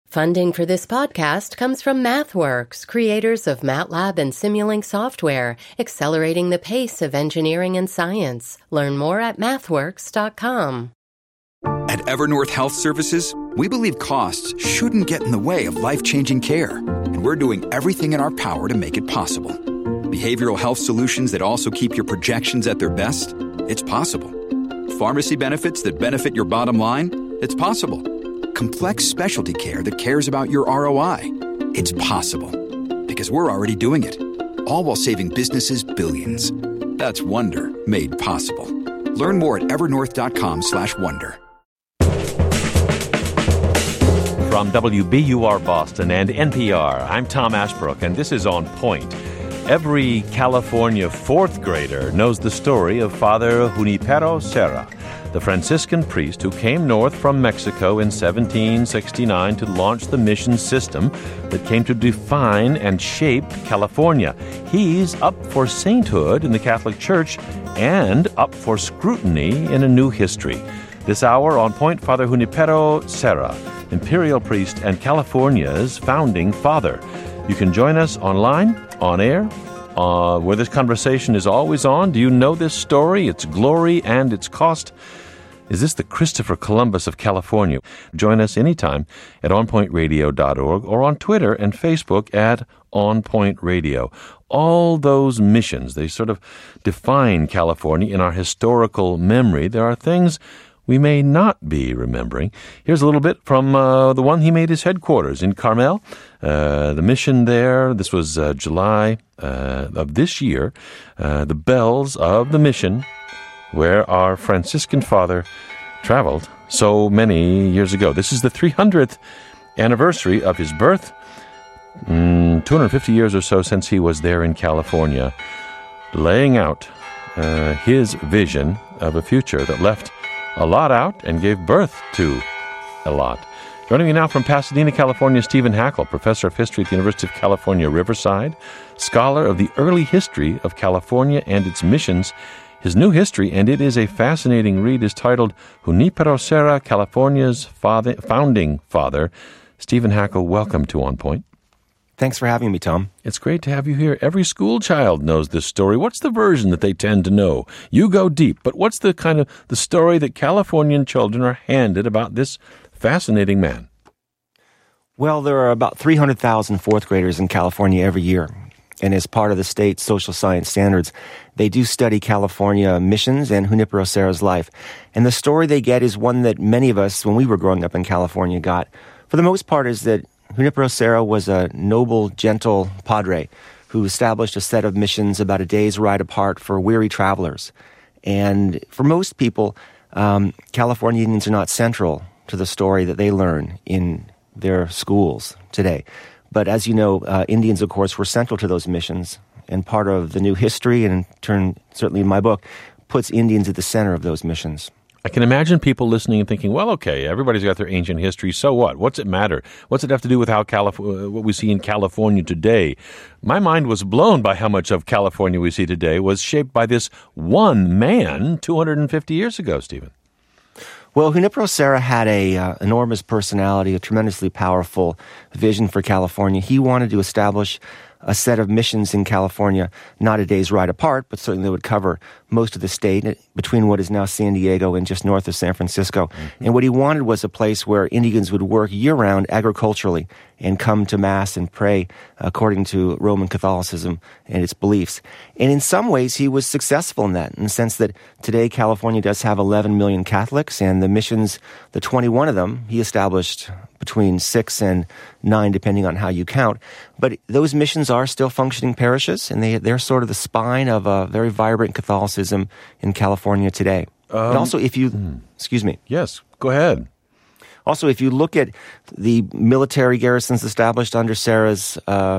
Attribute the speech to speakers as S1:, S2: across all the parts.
S1: Funding for this podcast comes from MathWorks, creators of MATLAB and Simulink software, accelerating the pace of engineering and science. Learn more at mathworks.com.
S2: At Evernorth Health Services, we believe costs shouldn't get in the way of life-changing care, and we're doing everything in our power to make it possible. Behavioral health solutions that also keep your projections at their best? It's possible. Pharmacy benefits that benefit your bottom line? It's possible. Complex specialty care that cares about your ROI? It's possible. Because we're already doing it. All while saving businesses billions. That's Wonder made possible. Learn more at evernorth.com/wonder.
S3: From WBUR Boston and NPR, I'm Tom Ashbrook, and this is On Point. Every California fourth grader knows the story of Father Junipero Serra, the Franciscan priest who came north from Mexico in 1769 to launch the mission system that came to define and shape California. He's up for sainthood in the Catholic Church and up for scrutiny in a new history. This hour, On Point, Father Junipero Serra, Imperial Priest and California's founding father. You can join us online, on air, where this conversation is always on. Do you know this story, its glory, and its cost? Is this the Christopher Columbus of California? Join us anytime at onpointradio.org or on Twitter and Facebook at onpointradio. All those missions, they sort of define California in our historical memory. There are things we may not be remembering. Here's a little bit from the one he made his headquarters in Carmel. The mission there, this was July of this year. The bells of the mission where our Franciscan father traveled so many years ago. This is the 300th anniversary of his birth, 250 years or so since he was there in California, laying out his vision of a future that left a lot out and gave birth to a lot. Joining me now from Pasadena, California, Stephen Hackl, professor of history at the University of California, Riverside, scholar of the early history of California and its missions. His new history, and it is a fascinating read, is titled Junipero Serra, California's Founding Father. Stephen Hackl, welcome to On Point.
S4: Thanks for having me, Tom.
S3: It's great to have you here. Every school child knows this story. What's the version that they tend to know? You go deep, but what's the kind of the story that Californian children are handed about this fascinating man?
S4: Well, there are about 300,000 fourth graders in California every year. And as part of the state's social science standards, they do study California missions and Junipero Serra's life. And the story they get is one that many of us, when we were growing up in California, got. For the most part, is that Junipero Serra was a noble, gentle padre who established a set of missions about a day's ride apart for weary travelers. And for most people, California Indians are not central to the story that they learn in their schools today. But as you know, Indians, of course, were central to those missions, and part of the new history, and in turn, certainly in my book, puts Indians at the center of those missions.
S3: I can imagine people listening and thinking, well, okay, everybody's got their ancient history, so what? What's it matter? What's it have to do with how what we see in California today? My mind was blown by how much of California we see today was shaped by this one man 250 years ago, Stephen.
S4: Well, Junipero Serra had a enormous personality, a tremendously powerful vision for California. He wanted to establish a set of missions in California, not a day's ride apart, but certainly they would cover most of the state between what is now San Diego and just north of San Francisco. Mm-hmm. And what he wanted was a place where Indians would work year-round agriculturally and come to Mass and pray according to Roman Catholicism and its beliefs. And in some ways, he was successful in that, in the sense that today California does have 11 million Catholics, and the missions, the 21 of them, he established between 6 and 9, depending on how you count. But those missions are still functioning parishes, and they're sort of the spine of a very vibrant Catholicism in California today. And also, if you... Excuse me.
S3: Yes, go ahead.
S4: Also, if you look at the military garrisons established under Serra's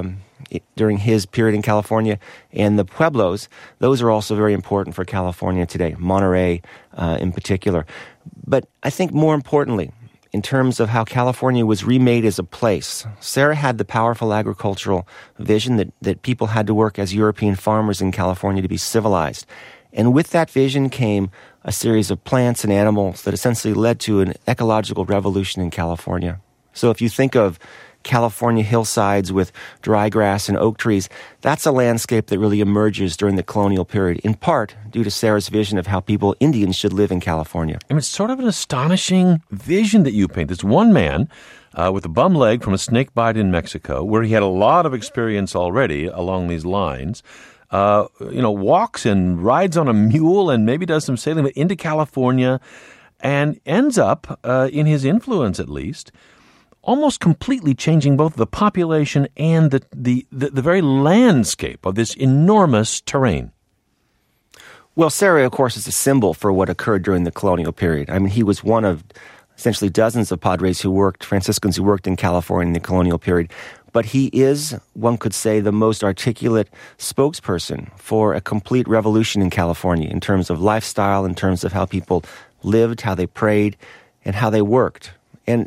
S4: during his period in California and the pueblos, those are also very important for California today, Monterey in particular. But I think more importantly, in terms of how California was remade as a place, Serra had the powerful agricultural vision that people had to work as European farmers in California to be civilized. And with that vision came a series of plants and animals that essentially led to an ecological revolution in California. So if you think of California hillsides with dry grass and oak trees, that's a landscape that really emerges during the colonial period, in part due to Sarah's vision of how Indians should live in California.
S3: I mean, it's sort of an astonishing vision that you paint. This one man with a bum leg from a snake bite in Mexico, where he had a lot of experience already along these lines, walks and rides on a mule and maybe does some sailing into California and ends up, in his influence at least, almost completely changing both the population and the very landscape of this enormous terrain.
S4: Well, Serra, of course, is a symbol for what occurred during the colonial period. I mean, he was one of essentially dozens of Padres Franciscans who worked in California in the colonial period. But he is, one could say, the most articulate spokesperson for a complete revolution in California in terms of lifestyle, in terms of how people lived, how they prayed, and how they worked. And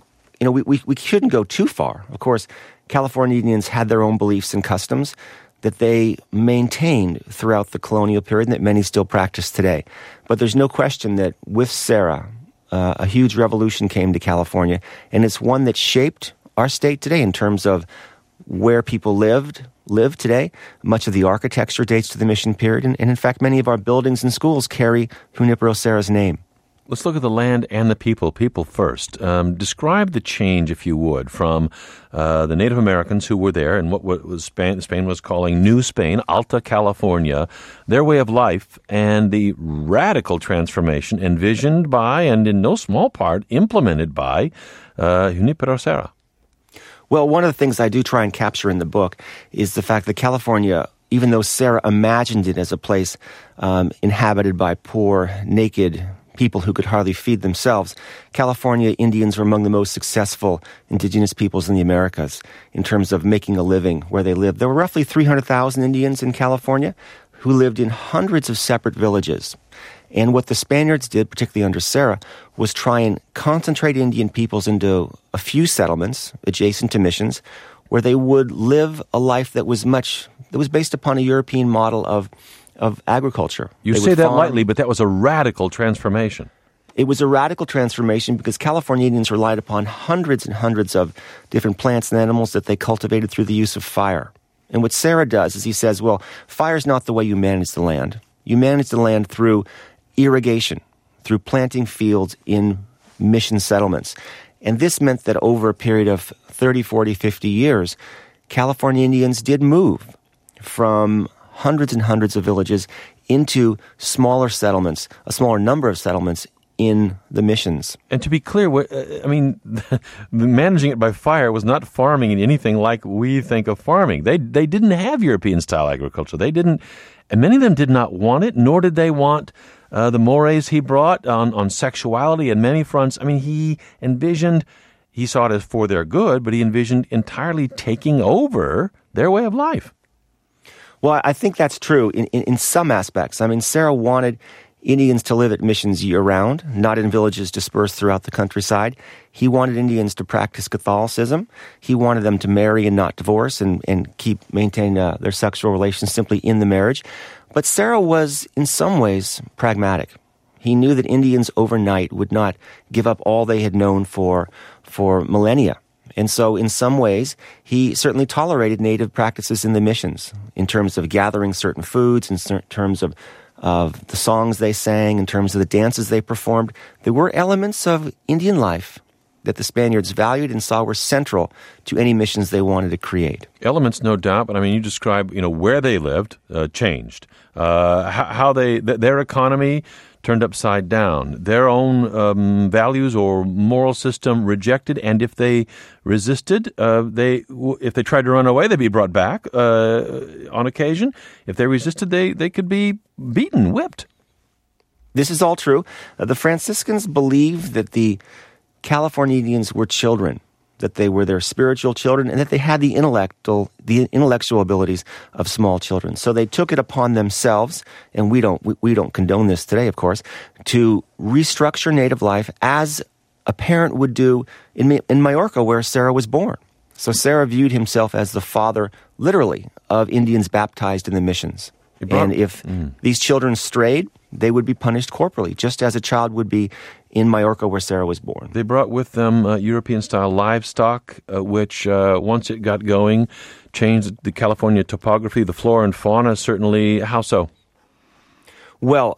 S4: we shouldn't go too far. Of course, California Indians had their own beliefs and customs that they maintained throughout the colonial period and that many still practice today. But there's no question that with Serra, a huge revolution came to California, and it's one that shaped our state today in terms of where people live today. Much of the architecture dates to the mission period, and in fact, many of our buildings and schools carry Junipero Serra's name.
S3: Let's look at the land and the people. People first. Describe the change, if you would, from the Native Americans who were there and what was Spain was calling New Spain, Alta California, their way of life, and the radical transformation envisioned by and in no small part implemented by Junipero Serra.
S4: Well, one of the things I do try and capture in the book is the fact that California, even though Serra imagined it as a place inhabited by poor, naked people who could hardly feed themselves, California Indians were among the most successful indigenous peoples in the Americas in terms of making a living where they lived. There were roughly 300,000 Indians in California who lived in hundreds of separate villages. And what the Spaniards did, particularly under Serra, was try and concentrate Indian peoples into a few settlements adjacent to missions where they would live a life that was based upon a European model of agriculture.
S3: You say that lightly, but that was a radical transformation.
S4: It was a radical transformation because California Indians relied upon hundreds and hundreds of different plants and animals that they cultivated through the use of fire. And what Serra does is he says, well, fire's not the way you manage the land. You manage the land through irrigation, through planting fields in mission settlements. And this meant that over a period of 30, 40, 50 years, California Indians did move from hundreds and hundreds of villages into smaller settlements, a smaller number of settlements in the missions.
S3: And to be clear, managing it by fire was not farming in anything like we think of farming. They didn't have European-style agriculture. They didn't, and many of them did not want it, nor did they want the mores he brought on sexuality and many fronts. I mean, he saw it as for their good, but he envisioned entirely taking over their way of life.
S4: Well, I think that's true in some aspects. I mean, Serra wanted Indians to live at missions year-round, not in villages dispersed throughout the countryside. He wanted Indians to practice Catholicism. He wanted them to marry and not divorce and maintain their sexual relations simply in the marriage. But Serra was, in some ways, pragmatic. He knew that Indians overnight would not give up all they had known for millennia. And so in some ways, he certainly tolerated native practices in the missions in terms of gathering certain foods, in terms of the songs they sang, in terms of the dances they performed. There were elements of Indian life that the Spaniards valued and saw were central to any missions they wanted to create.
S3: Elements, no doubt, but I mean, you describe, where they lived changed, how their economy turned upside down, their own values or moral system rejected, and if they resisted, if they tried to run away, they'd be brought back on occasion. If they resisted, they could be beaten, whipped.
S4: This is all true. The Franciscans believed that the California Indians were children, that they were their spiritual children, and that they had the intellectual abilities of small children. So they took it upon themselves, and we don't condone this today, of course, to restructure native life as a parent would do in Majorca, where Serra was born. So Serra viewed himself as the father, literally, of Indians baptized in the missions. And if these children strayed, they would be punished corporally, just as a child would be in Majorca where Sarah was born.
S3: They brought with them European-style livestock, which, once it got going, changed the California topography, the flora and fauna, certainly. How so?
S4: Well,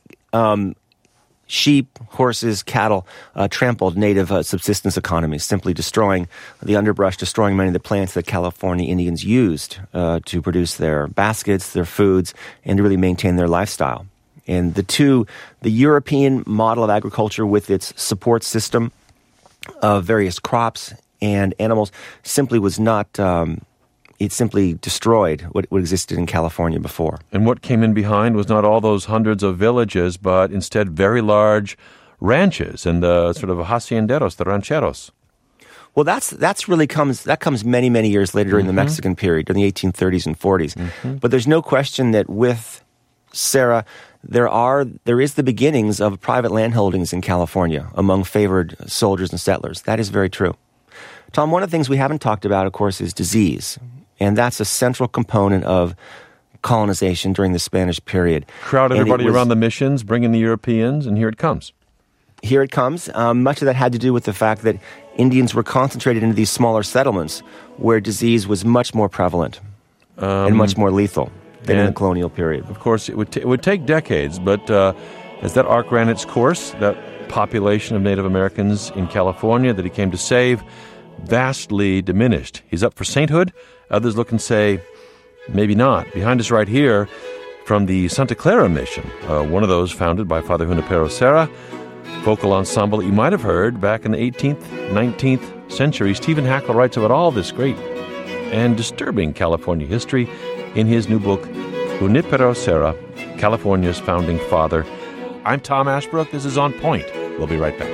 S4: sheep, horses, cattle trampled native subsistence economies, simply destroying the underbrush, destroying many of the plants that California Indians used to produce their baskets, their foods, and to really maintain their lifestyle. And the European model of agriculture with its support system of various crops and animals simply was not, it simply destroyed what existed in California before.
S3: And what came in behind was not all those hundreds of villages, but instead very large ranches and the sort of hacienderos, the rancheros.
S4: Well, that comes many, many years later during the Mexican period, in the 1830s and 40s. But there's no question that with Sarah, there is the beginnings of private landholdings in California among favored soldiers and settlers. That is very true. Tom, one of the things we haven't talked about, of course, is disease. And that's a central component of colonization during the Spanish period.
S3: Crowd everybody around the missions, bring in the Europeans, and here it comes.
S4: Here it comes. Much of that had to do with the fact that Indians were concentrated into these smaller settlements where disease was much more prevalent and much more lethal than in the colonial period.
S3: Of course, it would take decades, but as that arc ran its course, that population of Native Americans in California that he came to save vastly diminished. He's up for sainthood. Others look and say, maybe not. Behind us right here, from the Santa Clara Mission, one of those founded by Father Junipero Serra, vocal ensemble that you might have heard back in the 18th, 19th century. Stephen Hackl writes about all this great and disturbing California history in his new book, Junipero Serra, California's Founding Father. I'm Tom Ashbrook. This is On Point. We'll be right back.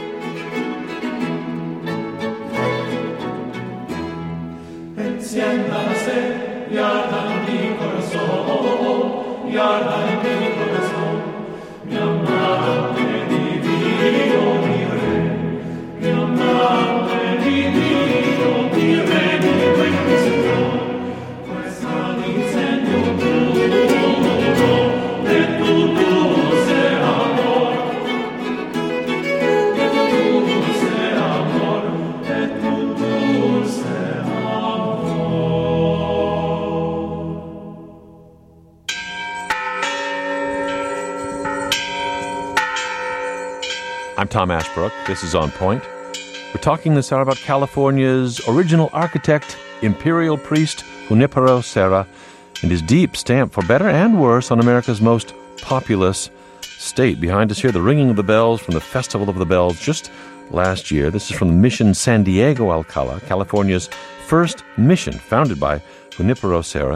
S3: I'm Tom Ashbrook. This is On Point. We're talking this hour about California's original architect, imperial priest Junipero Serra, and his deep stamp, for better and worse, on America's most populous state. Behind us here, the ringing of the bells from the Festival of the Bells just last year. This is from the Mission San Diego Alcala, California's first mission, founded by Junipero Serra,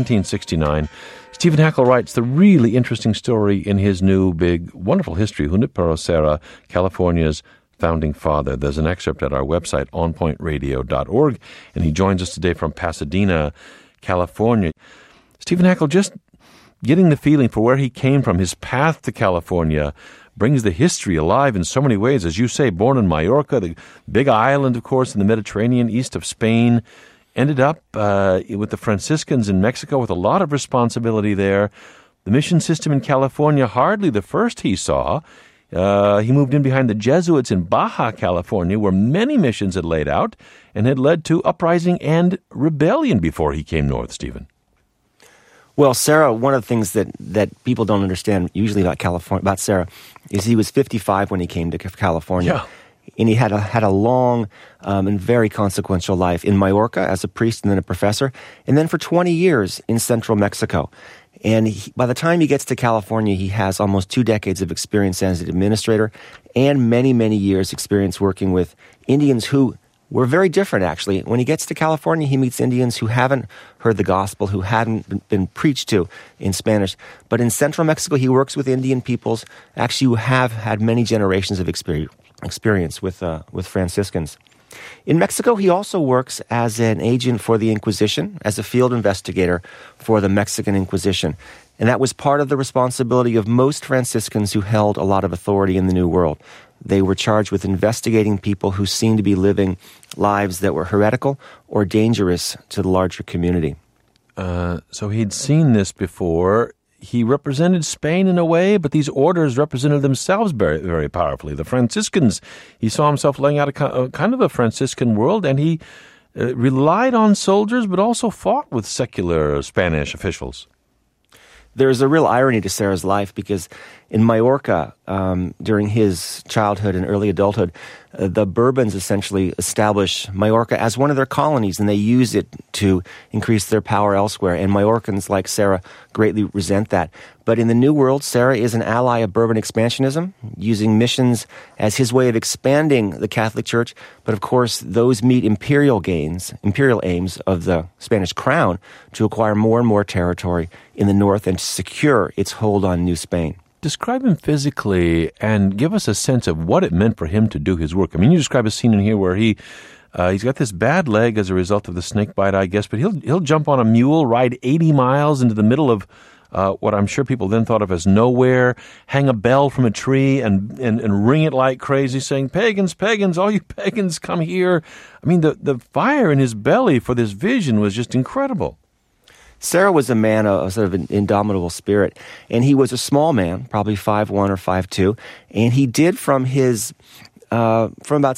S3: 1769. Stephen Hackl writes the really interesting story in his new, big, wonderful history, Junipero Serra, California's Founding Father. There's an excerpt at our website, onpointradio.org, and he joins us today from Pasadena, California. Stephen Hackl, just getting the feeling for where he came from, his path to California, brings the history alive in so many ways. As you say, born in Majorca, the big island, of course, in the Mediterranean, east of Spain, ended up with the Franciscans in Mexico with a lot of responsibility there. The mission system in California, hardly the first he saw. He moved in behind the Jesuits in Baja California, where many missions had laid out and had led to uprising and rebellion before he came north, Stephen.
S4: Well, Serra, one of the things that people don't understand usually about Serra is he was 55 when he came to California.
S3: Yeah.
S4: And he had a long and very consequential life in Majorca as a priest and then a professor, and then for 20 years in central Mexico. And by the time he gets to California, he has almost 2 decades of experience as an administrator and many, many years experience working with Indians who were very different, actually. When he gets to California, he meets Indians who haven't heard the gospel, who hadn't been preached to in Spanish. But in central Mexico, he works with Indian peoples, actually, who have had many generations of experience with Franciscans. In Mexico, he also works as an agent for the Inquisition, as a field investigator for the Mexican Inquisition. And that was part of the responsibility of most Franciscans who held a lot of authority in the New World. They were charged with investigating people who seemed to be living lives that were heretical or dangerous to the larger community.
S3: So he'd seen this before. he represented Spain in a way, but these orders represented themselves very, very powerfully. The Franciscans, he saw himself laying out a kind of a Franciscan world, and he relied on soldiers, but also fought with secular Spanish officials.
S4: There's a real irony to Serra's life because in Majorca, during his childhood and early adulthood, the Bourbons essentially establish Majorca as one of their colonies, and they use it to increase their power elsewhere. And Majorcans, like Serra, greatly resent that. But in the New World, Serra is an ally of Bourbon expansionism, using missions as his way of expanding the Catholic Church. But of course, those meet imperial aims of the Spanish crown to acquire more and more territory in the north and to secure its hold on New Spain.
S3: Describe him physically and give us a sense of what it meant for him to do his work. I mean, you describe a scene in here where he's got this bad leg as a result of the snake bite, I guess, but he'll jump on a mule, ride 80 miles into the middle of what I'm sure people then thought of as nowhere, hang a bell from a tree and ring it like crazy, saying, "Pagans, pagans, all you pagans, come here." I mean, the fire in his belly for this vision was just incredible.
S4: Serra was a man of sort of an indomitable spirit, and he was a small man, probably 5'1" or 5'2", and he did from about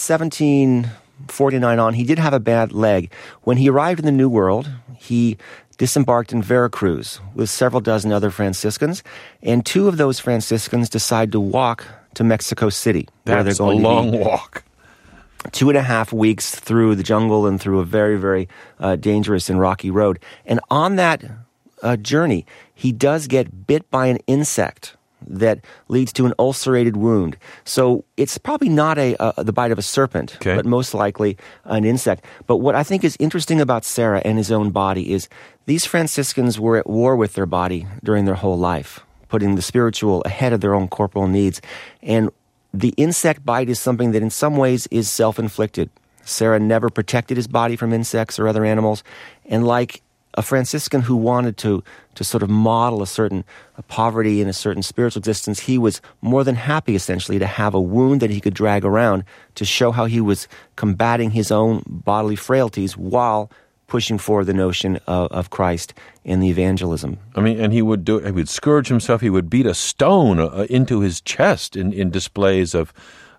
S4: 1749 on, he did have a bad leg. When he arrived in the New World, he disembarked in Veracruz with several dozen other Franciscans, and two of those Franciscans decided to walk to Mexico City.
S3: That's a long walk.
S4: 2.5 weeks through the jungle and through a very, very dangerous and rocky road. And on that journey, he does get bit by an insect that leads to an ulcerated wound. So it's probably not the bite of a serpent, but most likely an insect. But what I think is interesting about Serra and his own body is these Franciscans were at war with their body during their whole life, putting the spiritual ahead of their own corporal needs. And the insect bite is something that in some ways is self-inflicted. Serra never protected his body from insects or other animals. And like a Franciscan who wanted to sort of model a certain poverty and a certain spiritual existence, he was more than happy essentially to have a wound that he could drag around to show how he was combating his own bodily frailties while pushing forward the notion of Christ and the evangelism.
S3: I mean, and he would scourge himself. He would beat a stone into his chest in displays of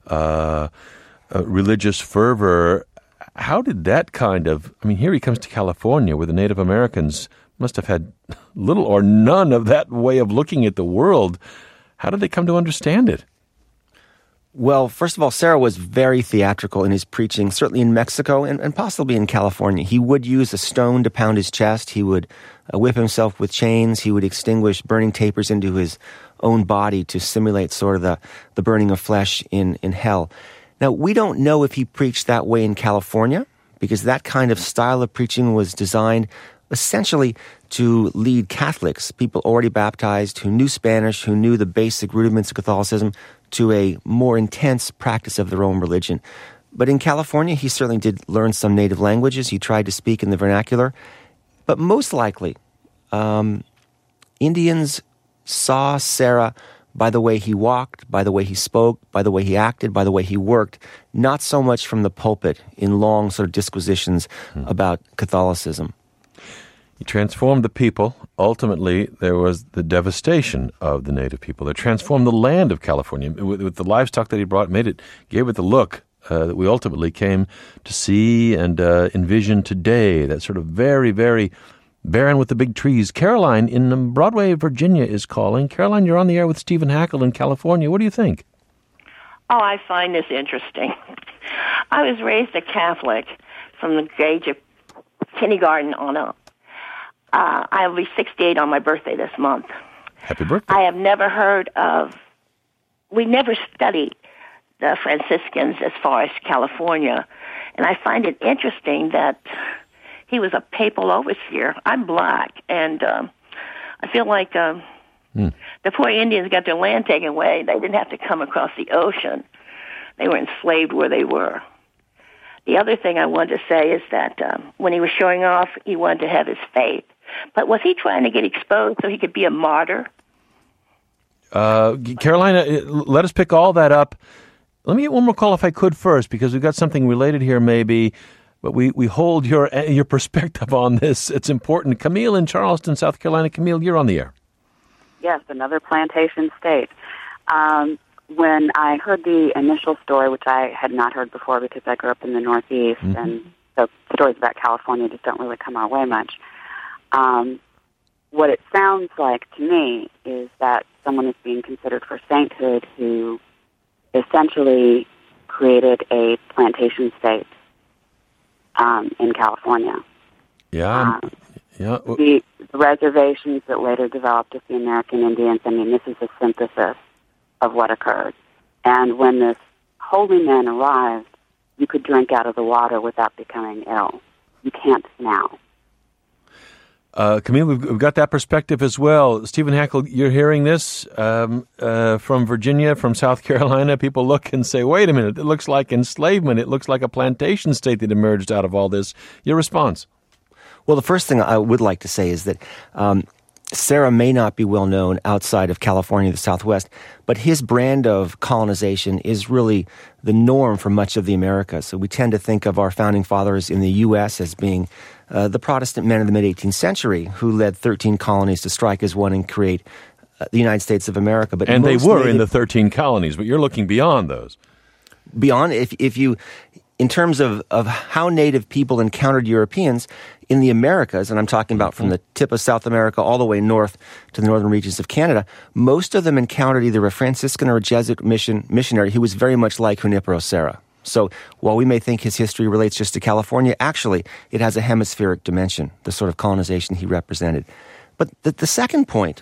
S3: religious fervor. How did that here he comes to California where the Native Americans must have had little or none of that way of looking at the world. How did they come to understand it?
S4: Well, first of all, Serra was very theatrical in his preaching, certainly in Mexico and possibly in California. He would use a stone to pound his chest. He would whip himself with chains. He would extinguish burning tapers into his own body to simulate sort of the burning of flesh in hell. Now, we don't know if he preached that way in California, because that kind of style of preaching was designed essentially to lead Catholics, people already baptized, who knew Spanish, who knew the basic rudiments of Catholicism, to a more intense practice of their own religion. But in California, he certainly did learn some native languages. He tried to speak in the vernacular. But most likely, Indians saw Serra by the way he walked, by the way he spoke, by the way he acted, by the way he worked, not so much from the pulpit in long sort of disquisitions about Catholicism.
S3: He transformed the people. Ultimately, there was the devastation of the native people. They transformed the land of California with the livestock that he brought, gave it the look that we ultimately came to see and envision today. That sort of very, very barren with the big trees. Caroline in Broadway, Virginia is calling. Caroline, you're on the air with Stephen Hackle in California. What do you think?
S5: Oh, I find this interesting. I was raised a Catholic from the age of kindergarten on up. I'll be 68 on my birthday this month.
S3: Happy birthday.
S5: I have never heard of, we never studied the Franciscans as far as California, and I find it interesting that he was a papal overseer. I'm black, and I feel like the poor Indians got their land taken away. They didn't have to come across the ocean. They were enslaved where they were. The other thing I wanted to say is that when he was showing off, he wanted to have his faith. But was he trying to get exposed so he could be a martyr?
S3: Carolina, let us pick all that up. Let me get one more call if I could first, because we've got something related here maybe, but we hold your perspective on this. It's important. Camille in Charleston, South Carolina. Camille, you're on the air.
S6: Yes, another plantation state. When I heard the initial story, which I had not heard before because I grew up in the Northeast, and so stories about California just don't really come our way much, what it sounds like to me is that someone is being considered for sainthood who essentially created a plantation state in California.
S3: Yeah.
S6: The reservations that later developed with the American Indians, I mean, this is a synthesis of what occurred. And when this holy man arrived, you could drink out of the water without becoming ill. You can't now.
S3: Camille, we've got that perspective as well. Stephen Hackle, you're hearing this from Virginia, from South Carolina. People look and say, wait a minute, it looks like enslavement. It looks like a plantation state that emerged out of all this. Your response?
S4: Well, the first thing I would like to say is that Serra may not be well known outside of California, the Southwest, but his brand of colonization is really the norm for much of the Americas. So we tend to think of our founding fathers in the U.S. as being the Protestant men of the mid-18th century who led 13 colonies to strike as one and create the United States of America.
S3: And they were in the 13 colonies, but you're looking beyond those.
S4: Beyond, if you, in terms of how native people encountered Europeans in the Americas, and I'm talking about from the tip of South America all the way north to the northern regions of Canada, most of them encountered either a Franciscan or a Jesuit missionary who was very much like Junipero Serra. So while we may think his history relates just to California, actually it has a hemispheric dimension, the sort of colonization he represented. But the second point,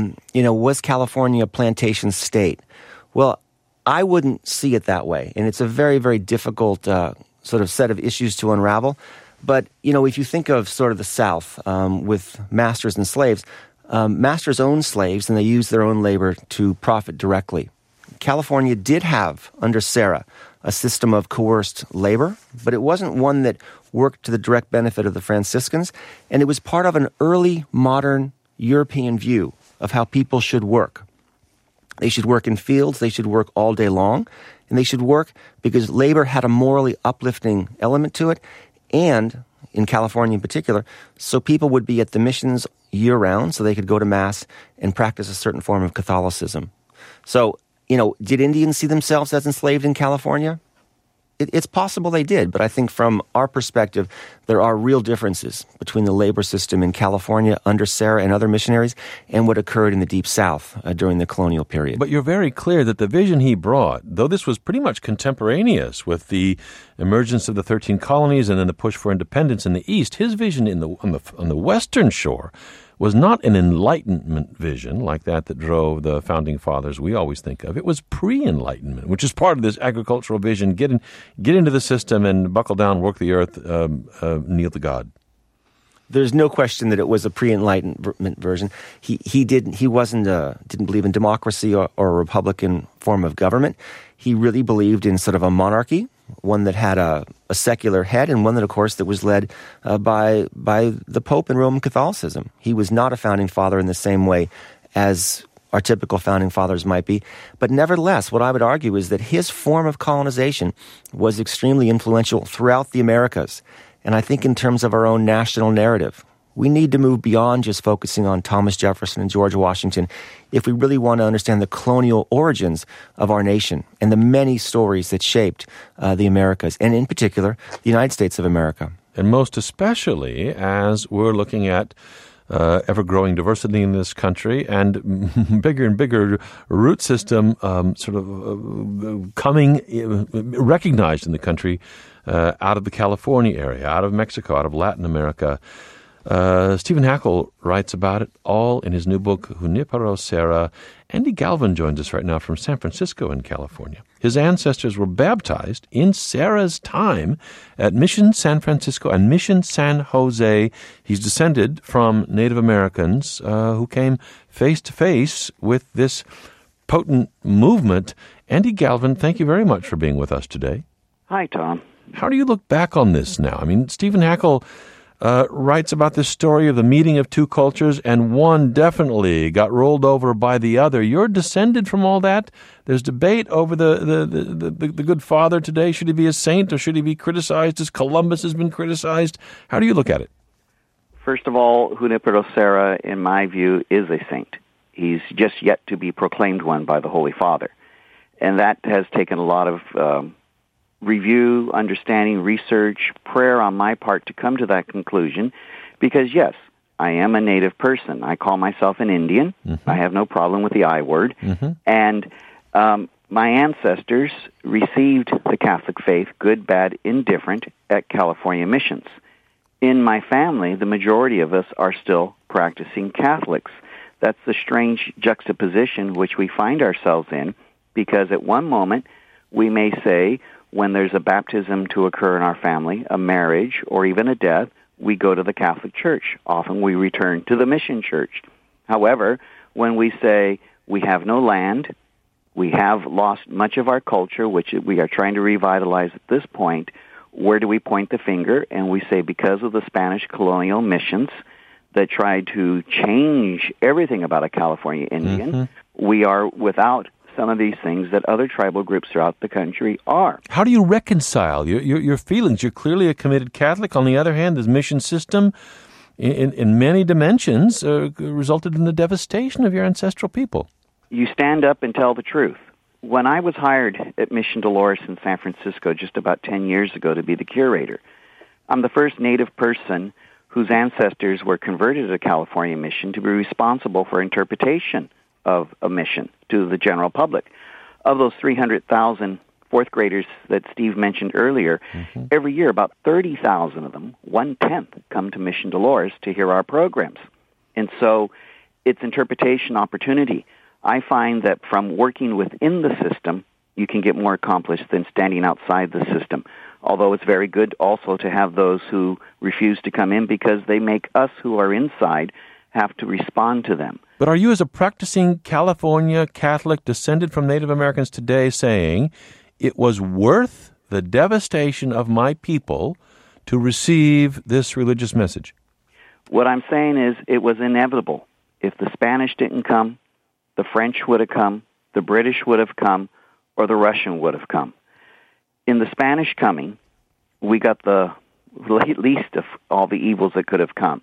S4: was California a plantation state? Well, I wouldn't see it that way, and it's a very, very difficult sort of set of issues to unravel. But, if you think of sort of the South with masters and slaves, masters owned slaves and they used their own labor to profit directly. California did have, under Serra, a system of coerced labor, but it wasn't one that worked to the direct benefit of the Franciscans, and it was part of an early modern European view of how people should work. They should work in fields, they should work all day long, and they should work because labor had a morally uplifting element to it, and, in California in particular, so people would be at the missions year-round so they could go to Mass and practice a certain form of Catholicism. So, did Indians see themselves as enslaved in California? It's possible they did, but I think from our perspective, there are real differences between the labor system in California under Serra and other missionaries and what occurred in the Deep South during the colonial period.
S3: But you're very clear that the vision he brought, though this was pretty much contemporaneous with the emergence of the 13 colonies and then the push for independence in the East, his vision on the Western Shore was not an Enlightenment vision like that drove the Founding Fathers we always think of. It was pre-Enlightenment, which is part of this agricultural vision. Get into the system and buckle down, work the earth, kneel to God.
S4: There's no question that it was a pre-Enlightenment version. He didn't believe in democracy or a republican form of government. He really believed in sort of a monarchy, one that had a secular head, and one that, of course, that was led by the Pope in Roman Catholicism. He was not a founding father in the same way as our typical founding fathers might be. But nevertheless, what I would argue is that his form of colonization was extremely influential throughout the Americas. And I think in terms of our own national narrative, we need to move beyond just focusing on Thomas Jefferson and George Washington if we really want to understand the colonial origins of our nation and the many stories that shaped the Americas, and in particular, the United States of America.
S3: And most especially as we're looking at ever-growing diversity in this country and bigger and bigger root system coming recognized in the country out of the California area, out of Mexico, out of Latin America. Stephen Hackle writes about it all in his new book, Junipero Serra. Andy Galvin joins us right now from San Francisco in California. His ancestors were baptized in Serra's time at Mission San Francisco and Mission San Jose. He's descended from Native Americans who came face to face with this potent movement. Andy Galvin, thank you very much for being with us today.
S7: Hi, Tom.
S3: How do you look back on this now? I mean, Stephen Hackle writes about this story of the meeting of two cultures, and one definitely got rolled over by the other. You're descended from all that. There's debate over the good father today. Should he be a saint or should he be criticized as Columbus has been criticized? How do you look at it?
S7: First of all, Junipero Serra, in my view, is a saint. He's just yet to be proclaimed one by the Holy Father. And that has taken a lot of review, understanding, research, prayer on my part to come to that conclusion. Because, yes, I am a native person. I call myself an Indian. Mm-hmm. I have no problem with the I word. Mm-hmm. And my ancestors received the Catholic faith, good, bad, indifferent, at California missions. In my family, the majority of us are still practicing Catholics. That's the strange juxtaposition which we find ourselves in, because at one moment we may say, when there's a baptism to occur in our family, a marriage, or even a death, we go to the Catholic Church. Often we return to the mission church. However, when we say we have no land, we have lost much of our culture, which we are trying to revitalize at this point, where do we point the finger? And we say because of the Spanish colonial missions that tried to change everything about a California Indian, we are without some of these things that other tribal groups throughout the country are.
S3: How do you reconcile your feelings? You're clearly a committed Catholic. On the other hand, this mission system, in many dimensions, resulted in the devastation of your ancestral people.
S7: You stand up and tell the truth. When I was hired at Mission Dolores in San Francisco just about 10 years ago to be the curator, I'm the first Native person whose ancestors were converted to California Mission to be responsible for interpretation of a mission to the general public. Of those 300,000 fourth graders that Steve mentioned earlier, every year about 30,000 of them, 1/10, come to Mission Dolores to hear our programs. And so it's interpretation opportunity. I find that from working within the system, you can get more accomplished than standing outside the system. Although it's very good also to have those who refuse to come in because they make us who are inside have to respond to them.
S3: But are you, as a practicing California Catholic descended from Native Americans today, saying it was worth the devastation of my people to receive this religious message?
S7: What I'm saying is it was inevitable. If the Spanish didn't come, the French would have come, the British would have come, or the Russian would have come. In the Spanish coming, we got the least of all the evils that could have come.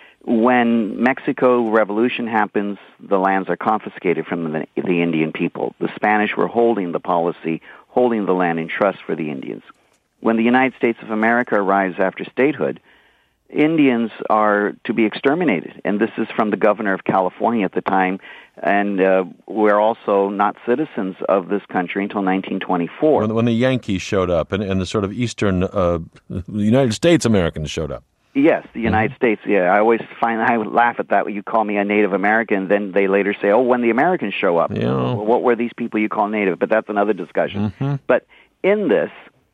S7: When Mexico Revolution happens, the lands are confiscated from the Indian people. The Spanish were holding the policy, holding the land in trust for the Indians. When the United States of America arrives after statehood, Indians are to be exterminated. And this is from the governor of California at the time. And we're also not citizens of this country until 1924.
S3: When the Yankees showed up and the sort of eastern United States Americans showed up.
S7: Yes, the United States. Yeah, I would laugh at that when you call me a Native American. Then they later say, "Oh, when the Americans show up, well, what were these people you call Native?" But that's another discussion. But in this,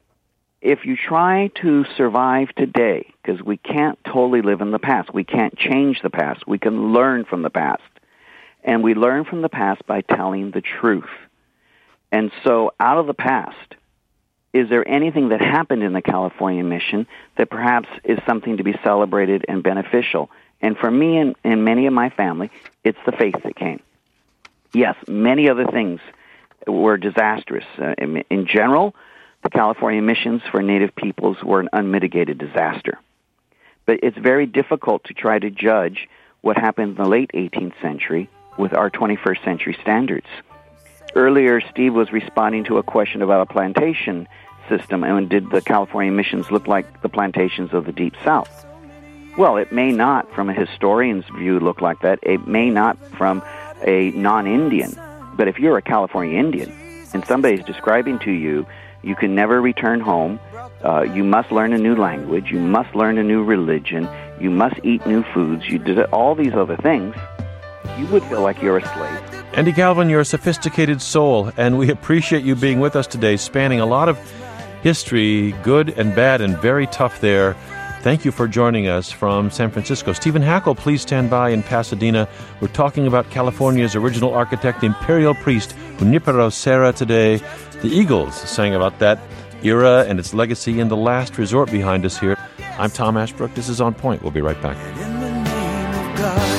S7: if you try to survive today, because we can't totally live in the past, we can't change the past. We can learn from the past, and we learn from the past by telling the truth. And so, out of the past, is there anything that happened in the California mission that perhaps is something to be celebrated and beneficial? And for me and many of my family, it's the faith that came. Yes, many other things were disastrous. In general, the California missions for Native peoples were an unmitigated disaster. But it's very difficult to try to judge what happened in the late 18th century with our 21st century standards. Earlier, Steve was responding to a question about a plantation system, and did the California missions look like the plantations of the Deep South? Well, it may not, from a historian's view, look like that. It may not from a non-Indian. But if you're a California Indian and somebody's describing to you, you can never return home, you must learn a new language, you must learn a new religion, you must eat new foods, you did all these other things, you would feel like you're a slave.
S3: Andy Galvin, you're a sophisticated soul, and we appreciate you being with us today, spanning a lot of history, good and bad and very tough there. Thank you for joining us from San Francisco. Stephen Hackle, please stand by in Pasadena. We're talking about California's original architect, the imperial priest, Junipero Serra, today. The Eagles sang about that era and its legacy in The Last Resort behind us here. I'm Tom Ashbrook. This is On Point. We'll be right back.
S8: In the name of God.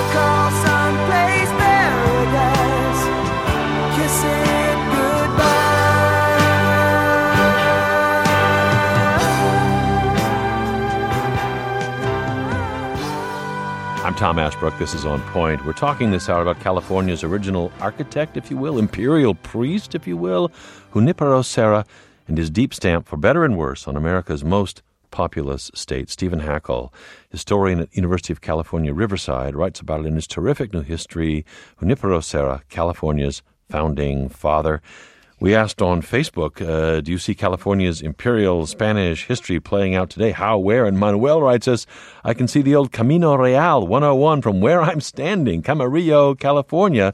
S9: Someplace paradise, kiss it goodbye.
S3: Tom Ashbrook. This is On Point. We're talking this hour about California's original architect, if you will, imperial priest, if you will, Junipero Serra, and his deep stamp, for better and worse, on America's most populous state. Stephen Hackl, historian at University of California, Riverside, writes about it in his terrific new history, Junipero Serra, California's founding father. We asked on Facebook, do you see California's imperial Spanish history playing out today? How, where? And Manuel writes us, I can see the old Camino Real 101 from where I'm standing, Camarillo, California,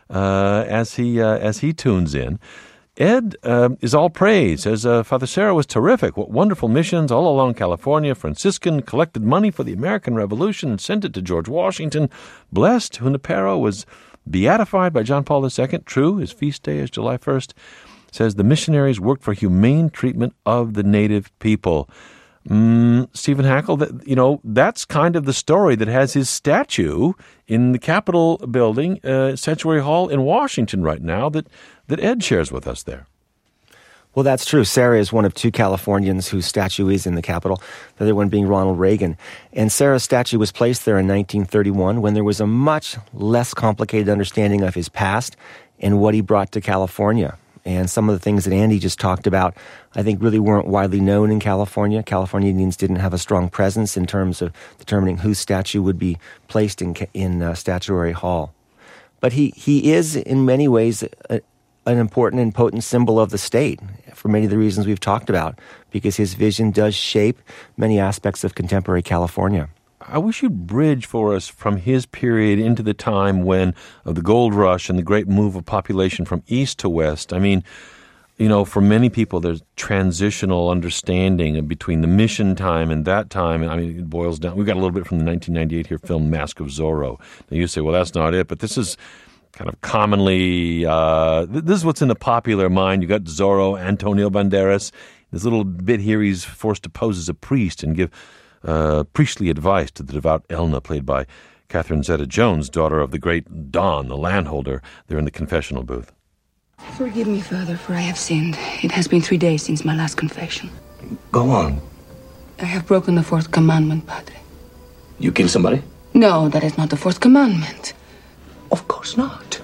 S3: as he tunes in. Ed is all praise, says Father Serra was terrific. What wonderful missions all along California. Franciscan collected money for the American Revolution and sent it to George Washington. Blessed, Junipero was beatified by John Paul II. True, his feast day is July 1st. Says the missionaries worked for humane treatment of the native people. Stephen Hackl, that's kind of the story that has his statue in the Capitol building, Sanctuary Hall in Washington right now that Ed shares with us there.
S4: Well, that's true. Serra is one of two Californians whose statue is in the Capitol, the other one being Ronald Reagan. And Serra's statue was placed there in 1931 when there was a much less complicated understanding of his past and what he brought to California. And some of the things that Andy just talked about, I think, really weren't widely known in California. California Indians didn't have a strong presence in terms of determining whose statue would be placed in Statuary Hall. But he is, in many ways, an important and potent symbol of the state for many of the reasons we've talked about, because his vision does shape many aspects of contemporary California.
S3: I wish you'd bridge for us from his period into the time when of the gold rush and the great move of population from east to west. I mean, for many people, there's transitional understanding between the mission time and that time. I mean, it boils down. We've got a little bit from the 1998 here film Mask of Zorro. Now you say, well, that's not it, but this is kind of commonly, this is what's in the popular mind. You got Zorro, Antonio Banderas. This little bit here, he's forced to pose as a priest and give priestly advice to the devout Elna, played by Catherine Zeta-Jones, daughter of the great Don, the landholder, there in the confessional booth.
S9: Forgive me, Father, for I have sinned. It has been 3 days since my last confession.
S10: Go on.
S9: I have broken the fourth commandment, Padre.
S10: You killed somebody?
S9: No, that is not the fourth commandment.
S10: Of course not.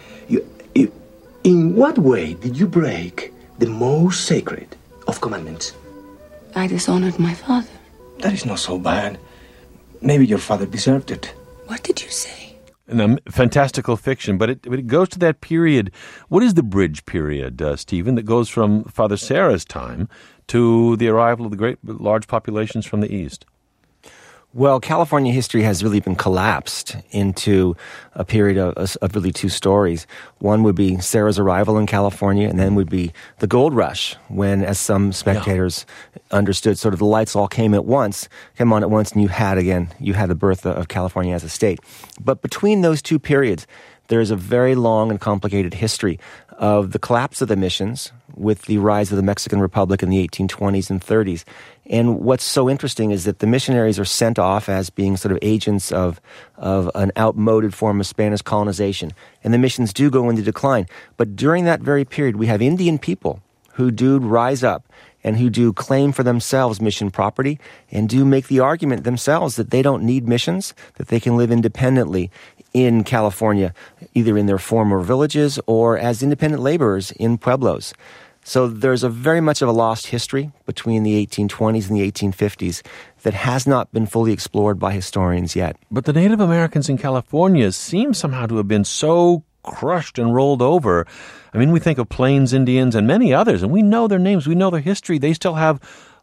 S10: In what way did you break the most sacred of commandments?
S9: I dishonored my father.
S10: That is not so bad. Maybe your father deserved it.
S9: What did you say?
S3: Fantastical fiction, but it goes to that period. What is the bridge period, Stephen, that goes from Father Serra's time to the arrival of the great large populations from the east?
S4: Well, California history has really been collapsed into a period of really two stories. One would be Serra's arrival in California, and then would be the gold rush, when, as some spectators understood, sort of the lights all came on at once, and you had the birth of California as a state. But between those two periods, there's a very long and complicated history of the collapse of the missions with the rise of the Mexican Republic in the 1820s and 30s. And what's so interesting is that the missionaries are sent off as being sort of agents of an outmoded form of Spanish colonization. And the missions do go into decline. But during that very period, we have Indian people who do rise up and who do claim for themselves mission property and do make the argument themselves that they don't need missions, that they can live independently in California, either in their former villages or as independent laborers in pueblos. So there's a very much of a lost history between the 1820s and the 1850s that has not been fully explored by historians yet.
S3: But the Native Americans in California seem somehow to have been so crushed and rolled over. I mean, we think of Plains Indians and many others, and we know their names, we know their history. They still have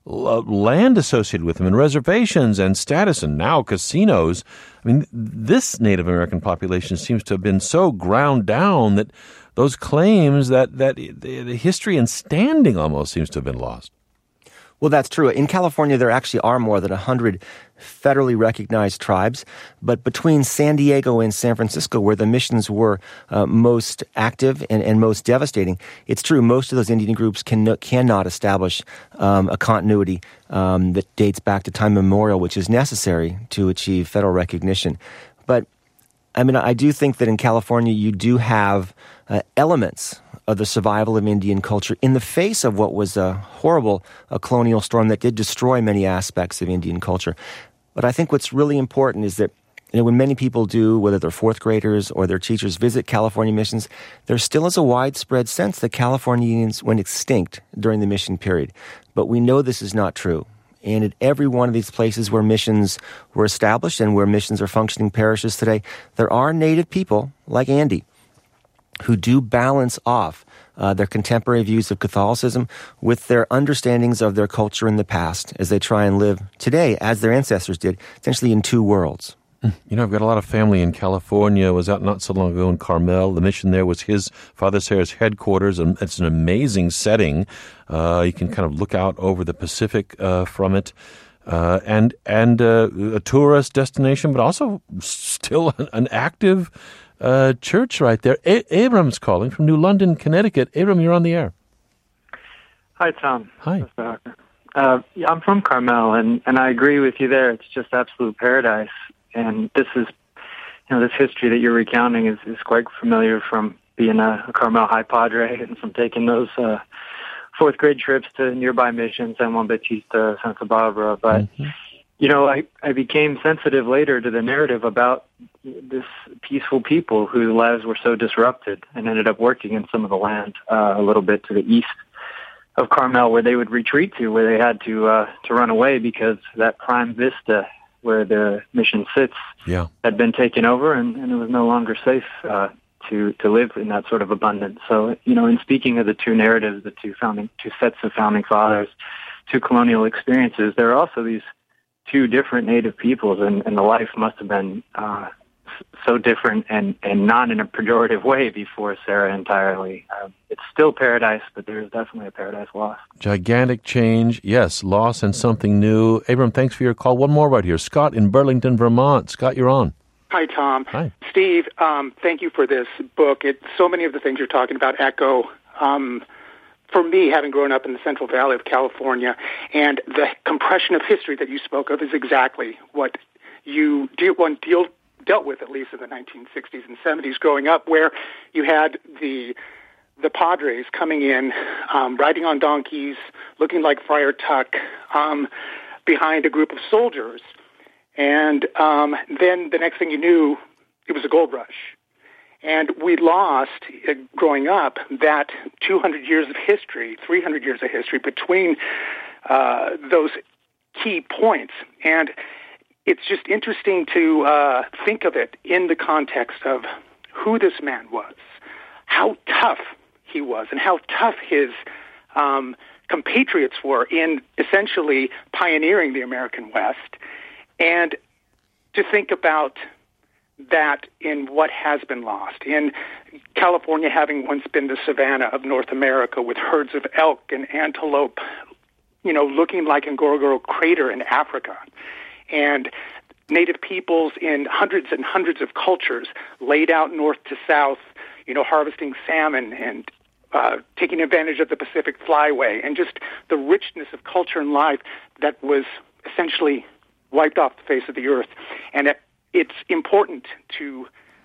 S3: land associated with them and reservations and status and now casinos. I mean, this Native American population seems to have been so ground down that those claims, that the history and standing almost seems to have been lost.
S4: Well, that's true. In California, there actually are more than 100 federally recognized tribes. But between San Diego and San Francisco, where the missions were most active and most devastating, it's true, most of those Indian groups cannot establish a continuity that dates back to time immemorial, which is necessary to achieve federal recognition. But, I mean, I do think that in California, you do have elements of the survival of Indian culture in the face of what was a horrible colonial storm that did destroy many aspects of Indian culture. But I think what's really important is that when many people do, whether they're fourth graders or their teachers visit California missions, there still is a widespread sense that California Indians went extinct during the mission period. But we know this is not true. And at every one of these places where missions were established and where missions are functioning parishes today, there are native people like Andy who do balance off their contemporary views of Catholicism with their understandings of their culture in the past as they try and live today, as their ancestors did, essentially in two worlds.
S3: You know, I've got a lot of family in California. I was out not so long ago in Carmel. The mission there was his, Father Serra's headquarters, and it's an amazing setting. You can kind of look out over the Pacific from it. And a tourist destination, but also still an active church right there. Abram's calling from New London, Connecticut. Abram, you're on the air.
S11: Hi, Tom.
S3: Hi.
S11: I'm from Carmel, and I agree with you there. It's just absolute paradise. And this is, this history that you're recounting is quite familiar from being a Carmel High Padre and from taking those fourth grade trips to nearby missions, San Juan Bautista, Santa Barbara. But, I became sensitive later to the narrative about this peaceful people whose lives were so disrupted and ended up working in some of the land a little bit to the east of Carmel where they would retreat to, where they had to run away because that prime vista where the mission sits had been taken over and it was no longer safe to live in that sort of abundance. So, in speaking of the two narratives, the two sets of founding fathers, two colonial experiences, there are also these two different native peoples, and the life must have been so different and not in a pejorative way before Serra entirely. It's still paradise, but there's definitely a paradise lost.
S3: Gigantic change, yes, loss and something new. Abram, thanks for your call. One more right here. Scott in Burlington, Vermont. Scott, you're on.
S12: Hi, Tom.
S3: Hi.
S12: Steve, thank you for this book. So many of the things you're talking about echo for me, having grown up in the Central Valley of California, and the compression of history that you spoke of is exactly what you dealt with, at least in the 1960s and 70s growing up, where you had the Padres coming in, riding on donkeys, looking like Friar Tuck, behind a group of soldiers. And then the next thing you knew, it was a gold rush. And we lost, growing up, that 200 years of history, 300 years of history between those key points. And it's just interesting to think of it in the context of who this man was, how tough he was, and how tough his compatriots were in essentially pioneering the American West, and to think about that in what has been lost. In California having once been the savanna of North America with herds of elk and antelope, looking like Ngorongoro Crater in Africa, and native peoples in hundreds and hundreds of cultures laid out north to south, harvesting salmon and taking advantage of the Pacific Flyway, and just the richness of culture and life that was essentially wiped off the face of the earth. And it's important to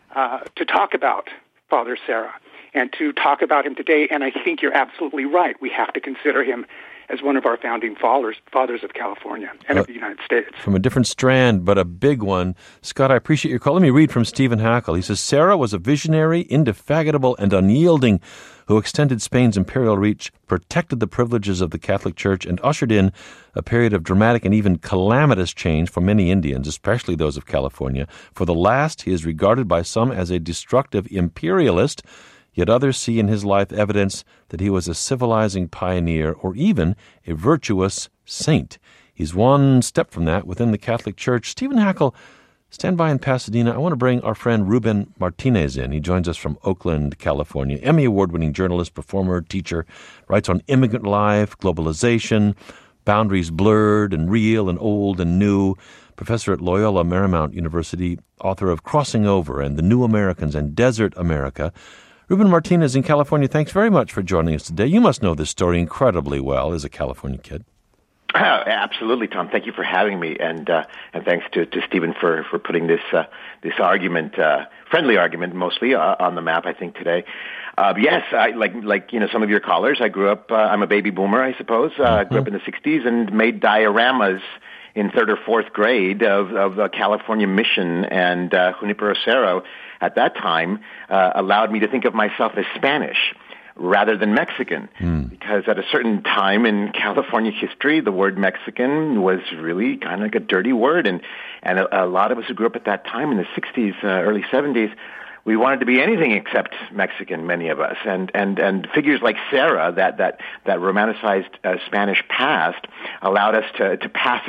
S12: talk about Father Serra and to talk about him today. And I think you're absolutely right. We have to consider him as one of our founding fathers of California and of the United States.
S3: From a different strand, but a big one. Scott, I appreciate your call. Let me read from Stephen Hackle. He says, Serra was a visionary, indefatigable, and unyielding who extended Spain's imperial reach, protected the privileges of the Catholic Church, and ushered in a period of dramatic and even calamitous change for many Indians, especially those of California. For the last, he is regarded by some as a destructive imperialist, yet others see in his life evidence that he was a civilizing pioneer or even a virtuous saint. He's one step from that within the Catholic Church. Stephen Hackle, stand by in Pasadena. I want to bring our friend Ruben Martinez in. He joins us from Oakland, California. Emmy Award-winning journalist, performer, teacher, writes on immigrant life, globalization, boundaries blurred and real and old and new. Professor at Loyola Marymount University, author of Crossing Over and The New Americans and Desert America. Ruben Martinez in California, thanks very much for joining us today. You must know this story incredibly well as a California kid.
S13: Absolutely, Tom. Thank you for having me, and thanks to Stephen for putting this argument, friendly argument, mostly on the map. I think today. Yes, I like some of your callers. I grew up. I'm a baby boomer, I suppose. Grew up in the '60s and made dioramas in third or fourth grade of the California mission, and Junipero Serra at that time allowed me to think of myself as Spanish rather than Mexican, because at a certain time in California history, the word Mexican was really kind of like a dirty word, and a lot of us who grew up at that time in the 60s, early 70s, we wanted to be anything except Mexican, many of us, and figures like Serra, that romanticized Spanish past, allowed us to pass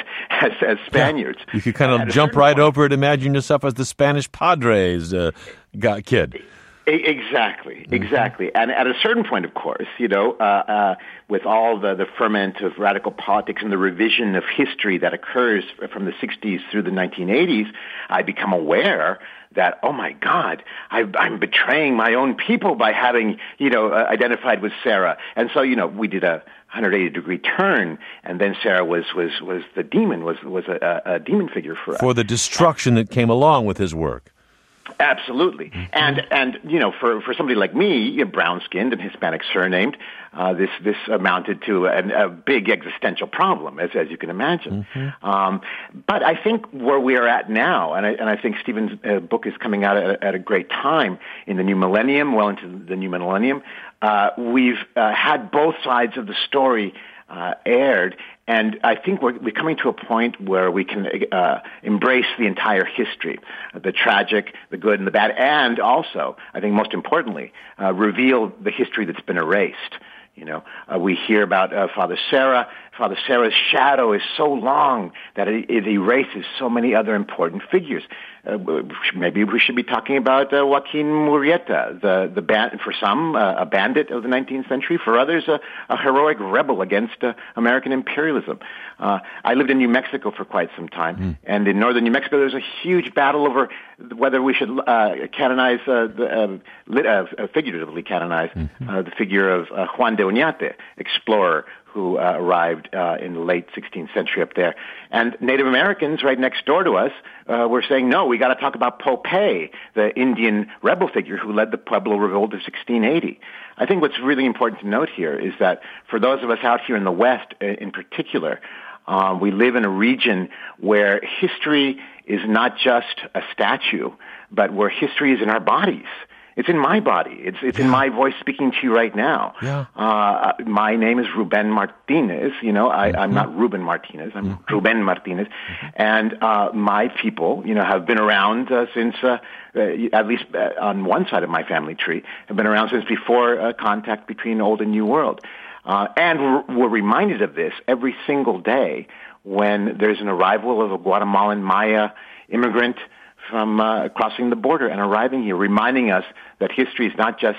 S13: as Spaniards.
S3: Yeah. You could kind of jump right over it, imagine yourself as the Spanish Padres kid.
S13: Exactly. And at a certain point, of course, with all the ferment of radical politics and the revision of history that occurs from the 60s through the 1980s, I become aware that, oh my God, I'm betraying my own people by having, identified with Serra. And so, we did a 180-degree turn, and then Serra was the demon, was a demon figure for us.
S3: For the destruction that came along with his work.
S13: Absolutely. And for somebody like me, brown-skinned and Hispanic surnamed, this amounted to a big existential problem, as you can imagine. But I think where we are at now, and I think Stephen's book is coming out at a great time in the new millennium, well into the new millennium, we've had both sides of the story aired, and I think we're coming to a point where we can embrace the entire history, the tragic, the good, and the bad, and also, I think most importantly, reveal the history that's been erased. We hear about Father Serra. Father Serra's shadow is so long that it erases so many other important figures. Maybe we should be talking about Joaquin Murrieta, for some, a bandit of the 19th century. For others, a heroic rebel against American imperialism. I lived in New Mexico for quite some time, and in northern New Mexico, there's a huge battle over whether we should canonize, figuratively canonize, the figure of Juan de Oñate, explorer, who arrived in the late 16th century up there. And Native Americans right next door to us were saying, no, we got to talk about Popeye, the Indian rebel figure who led the Pueblo Revolt of 1680. I think what's really important to note here is that for those of us out here in the West in particular, we live in a region where history is not just a statue, but where history is in our bodies. It's in my body. It's in my voice speaking to you right now. My name is Ruben Martinez. I'm not Ruben Martinez. I'm Ruben Martinez. And my people, have been around since, at least on one side of my family tree, have been around since before contact between Old and New World. And we're reminded of this every single day when there's an arrival of a Guatemalan Maya immigrant from crossing the border and arriving here, reminding us that history is not just,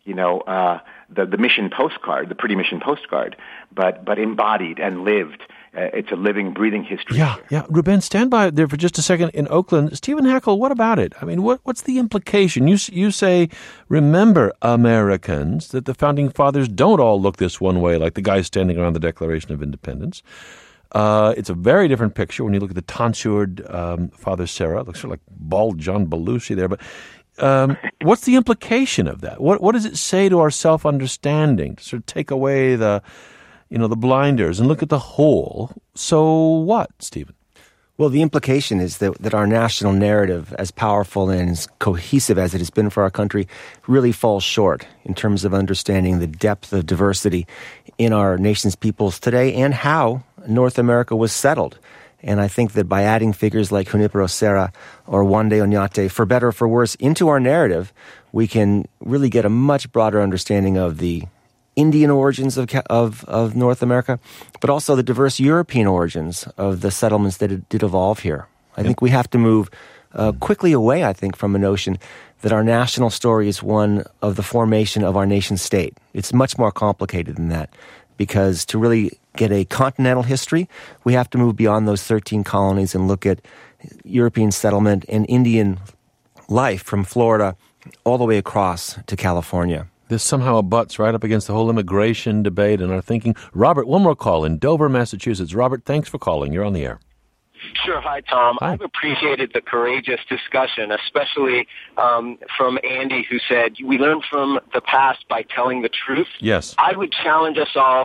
S13: the mission postcard, the pretty mission postcard, but embodied and lived. It's a living, breathing history.
S3: Yeah. Ruben, stand by there for just a second. In Oakland, Stephen Hackl, what about it? I mean, what's the implication? You say, remember, Americans, that the Founding Fathers don't all look this one way, like the guys standing around the Declaration of Independence. It's a very different picture when you look at the tonsured Father Serra. It looks sort of like bald John Belushi there. But what's the implication of that? What does it say to our self-understanding to sort of take away the blinders and look at the whole? So what, Stephen?
S4: Well, the implication is that our national narrative, as powerful and as cohesive as it has been for our country, really falls short in terms of understanding the depth of diversity in our nation's peoples today and how North America was settled. And I think that by adding figures like Junipero Serra or Juan de Oñate, for better or for worse, into our narrative, we can really get a much broader understanding of the Indian origins of North America, but also the diverse European origins of the settlements that did evolve here. I think we have to move quickly away, I think, from a notion that our national story is one of the formation of our nation state. It's much more complicated than that, because to really get a continental history, we have to move beyond those 13 colonies and look at European settlement and Indian life from Florida all the way across to California.
S3: This somehow abuts right up against the whole immigration debate and our thinking. Robert, one more call in Dover, Massachusetts. Robert, thanks for calling. You're on the air.
S14: Sure. Hi, Tom.
S3: Hi.
S14: I've appreciated the courageous discussion, especially from Andy, who said, we learn from the past by telling the truth.
S3: Yes.
S14: I would challenge us all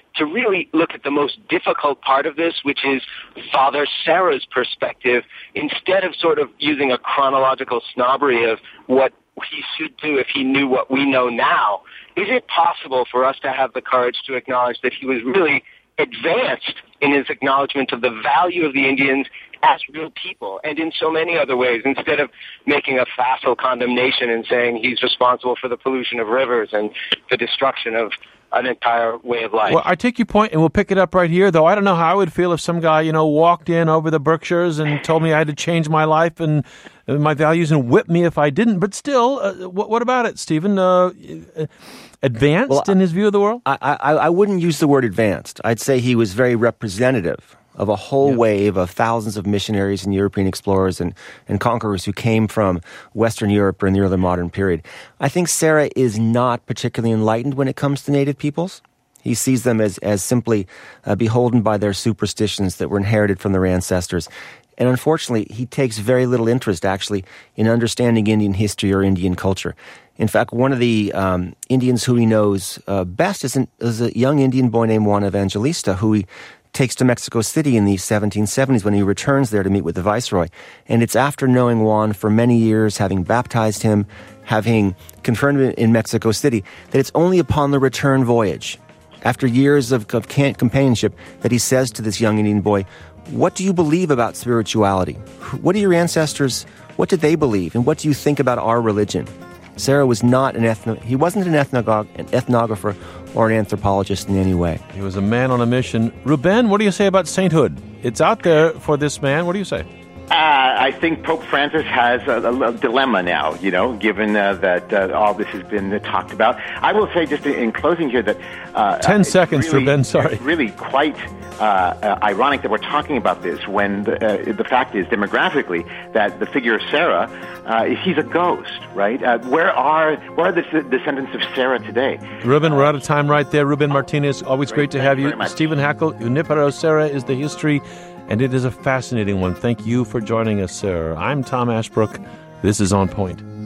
S14: to really look at the most difficult part of this, which is Father Serra's perspective, instead of sort of using a chronological snobbery of what he should do if he knew what we know now. Is it possible for us to have the courage to acknowledge that he was really advanced in his acknowledgement of the value of the Indians as real people, and in so many other ways, instead of making a facile condemnation and saying he's responsible for the pollution of rivers and the destruction of an entire way of life?
S3: Well, I take your point, and we'll pick it up right here, though. I don't know how I would feel if some guy, walked in over the Berkshires and told me I had to change my life and my values and whip me if I didn't. But still, what about it, Stephen? Advanced in his view of the world?
S4: I wouldn't use the word advanced. I'd say he was very representative of a whole wave of thousands of missionaries and European explorers and conquerors who came from Western Europe during the early modern period. I think Serra is not particularly enlightened when it comes to native peoples. He sees them as simply beholden by their superstitions that were inherited from their ancestors. And unfortunately, he takes very little interest, actually, in understanding Indian history or Indian culture. In fact, one of the Indians who he knows best is a young Indian boy named Juan Evangelista, who he takes to Mexico City in the 1770s when he returns there to meet with the Viceroy. And it's after knowing Juan for many years, having baptized him, having confirmed him in Mexico City, that it's only upon the return voyage, after years of companionship, that he says to this young Indian boy, "What do you believe about spirituality? What do your ancestors, what did they believe? And what do you think about our religion?" Serra was not he wasn't an ethnographer or an anthropologist in any way.
S3: He was a man on a mission. Ruben, what do you say about sainthood? It's out there for this man. What do you say?
S13: I think Pope Francis has a dilemma now, given that all this has been talked about. I will say just in closing here that...
S3: 10 seconds,
S13: really,
S3: Ruben, sorry.
S13: It's really quite ironic that we're talking about this when the fact is, demographically, that the figure of Serra, he's a ghost, right? Where are the descendants of Serra today?
S3: Ruben, we're out of time right there. Ruben Martinez, always great to have you. Stephen Hackle, Junipero Serra is the history, and it is a fascinating one. Thank you for joining us, sir. I'm Tom Ashbrook. This is On Point.